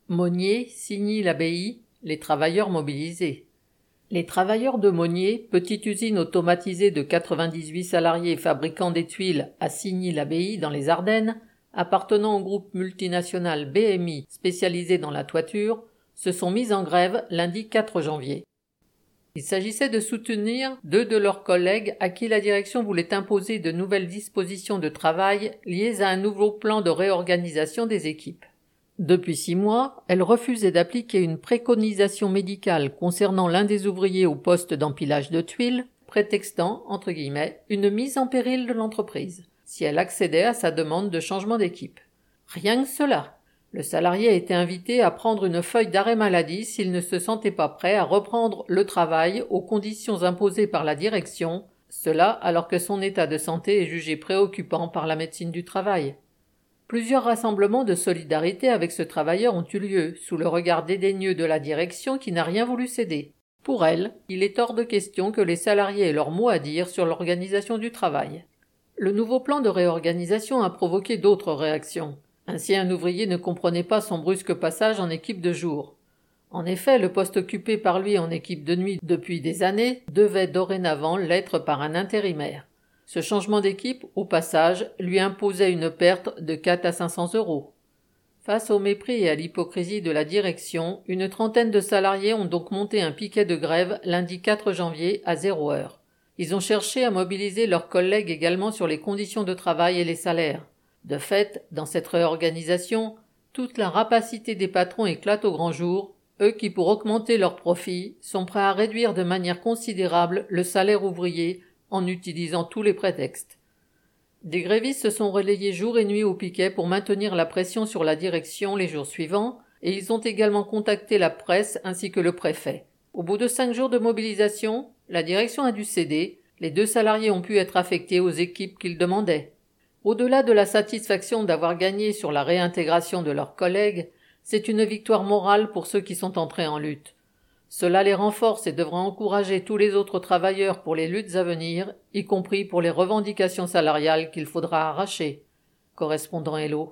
Monnier, Signy-l'Abbaye, les travailleurs mobilisés. Les travailleurs de Monnier, petite usine automatisée de 98 salariés fabricant des tuiles à Signy-l'Abbaye dans les Ardennes, appartenant au groupe multinational BMI spécialisé dans la toiture, se sont mis en grève lundi 4 janvier. Il s'agissait de soutenir deux de leurs collègues à qui la direction voulait imposer de nouvelles dispositions de travail liées à un nouveau plan de réorganisation des équipes. Depuis 6 mois, elle refusait d'appliquer une préconisation médicale concernant l'un des ouvriers au poste d'empilage de tuiles, prétextant, entre guillemets, une mise en péril de l'entreprise, si elle accédait à sa demande de changement d'équipe. Rien que cela. Le salarié a été invité à prendre une feuille d'arrêt maladie s'il ne se sentait pas prêt à reprendre le travail aux conditions imposées par la direction, cela alors que son état de santé est jugé préoccupant par la médecine du travail. Plusieurs rassemblements de solidarité avec ce travailleur ont eu lieu, sous le regard dédaigneux de la direction qui n'a rien voulu céder. Pour elle, il est hors de question que les salariés aient leur mot à dire sur l'organisation du travail. Le nouveau plan de réorganisation a provoqué d'autres réactions. Ainsi, un ouvrier ne comprenait pas son brusque passage en équipe de jour. En effet, le poste occupé par lui en équipe de nuit depuis des années devait dorénavant l'être par un intérimaire. Ce changement d'équipe, au passage, lui imposait une perte de 4 à 500 euros. Face au mépris et à l'hypocrisie de la direction, une trentaine de salariés ont donc monté un piquet de grève lundi 4 janvier à 0 heure. Ils ont cherché à mobiliser leurs collègues également sur les conditions de travail et les salaires. De fait, dans cette réorganisation, toute la rapacité des patrons éclate au grand jour, eux qui, pour augmenter leurs profits, sont prêts à réduire de manière considérable le salaire ouvrier en utilisant tous les prétextes. Des grévistes se sont relayés jour et nuit au piquet pour maintenir la pression sur la direction les jours suivants, et ils ont également contacté la presse ainsi que le préfet. Au bout de 5 jours de mobilisation, la direction a dû céder, les 2 salariés ont pu être affectés aux équipes qu'ils demandaient. Au-delà de la satisfaction d'avoir gagné sur la réintégration de leurs collègues, c'est une victoire morale pour ceux qui sont entrés en lutte. Cela les renforce et devra encourager tous les autres travailleurs pour les luttes à venir, y compris pour les revendications salariales qu'il faudra arracher. Correspondant Hello.